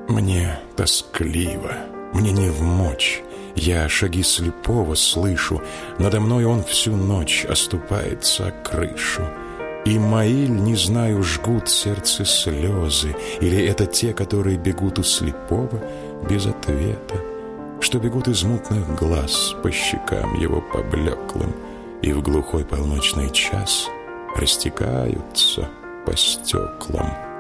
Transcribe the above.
Мне тоскливо, мне невмочь. Я шаги слепого слышу, надо мной он всю ночь оступается о крышу. И мои, не знаю, жгут сердце слезы, или это те, которые бегут у слепого без ответа, что бегут из мутных глаз по щекам его поблеклым и в глухой полночный час растекаются по стеклам.